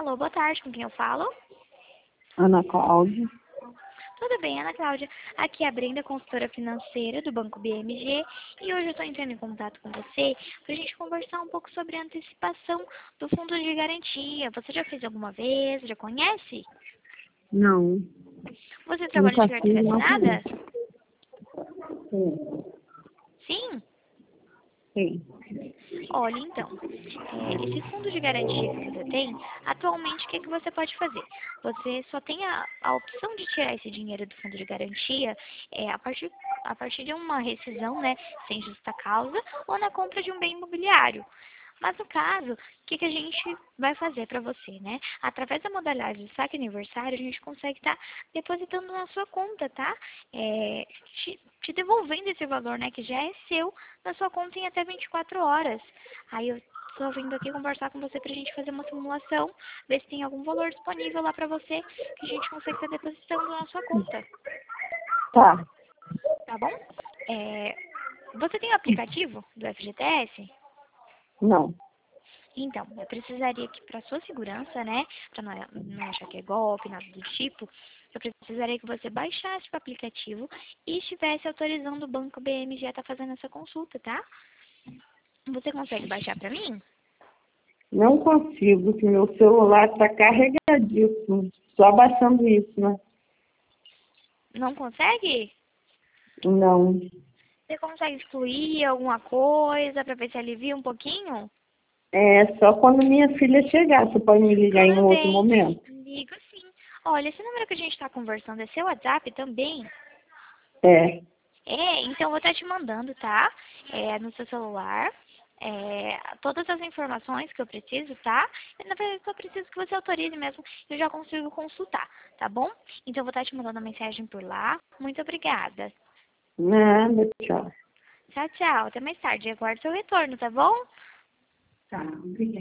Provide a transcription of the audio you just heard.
Alô, boa tarde, com quem eu falo? Ana Cláudia. Tudo bem, Ana Cláudia. Aqui é a Brenda, consultora financeira do Banco BMG, e hoje eu estou entrando em contato com você para a gente conversar um pouco sobre a antecipação do fundo de garantia. Você já fez alguma vez? Já conhece? Não, Você trabalha nunca em fiz, carteira não assinada? conheço. Sim, Sim? sim. Olha, então, esse fundo de garantia que você tem, atualmente o que você pode fazer? Você só tem a opção de tirar esse dinheiro do fundo de garantia a partir de uma rescisão, né, sem justa causa, ou na compra de um bem imobiliário. Mas no caso, o que a gente vai fazer para você, né? Através da modalidade do saque aniversário, a gente consegue estar depositando na sua conta, tá? Te devolvendo esse valor, né, que já é seu, na sua conta em até 24 horas. Aí eu estou vindo aqui conversar com você para a gente fazer uma simulação, ver se tem algum valor disponível lá para você, que a gente consegue estar depositando na sua conta, Tá, tá bom? Você tem o aplicativo do FGTS? não. Então, eu precisaria que, para sua segurança, né, para não achar que é golpe, nada do tipo, eu precisaria que você baixasse o aplicativo e estivesse autorizando o Banco BMG a estar fazendo essa consulta, tá? Você consegue baixar para mim? Não consigo, que meu celular está carregadíssimo. Só baixando isso, né? Não consegue? Não. Você consegue excluir alguma coisa para ver se alivia um pouquinho? É só quando minha filha chegar. Você pode me ligar em Tudo um outro bem, momento? ligo sim. Olha, esse número que a gente está conversando é seu WhatsApp também? É. Então eu vou estar te mandando, tá? No seu celular. Todas as informações que eu preciso, tá? Na verdade, só preciso que você autorize mesmo, eu já consigo consultar, tá bom? Então eu vou estar te mandando a mensagem por lá. Muito obrigada. Nada, tchau. Tchau, tchau. Até mais tarde. Aguardo seu retorno, tá bom? Tá, obrigada.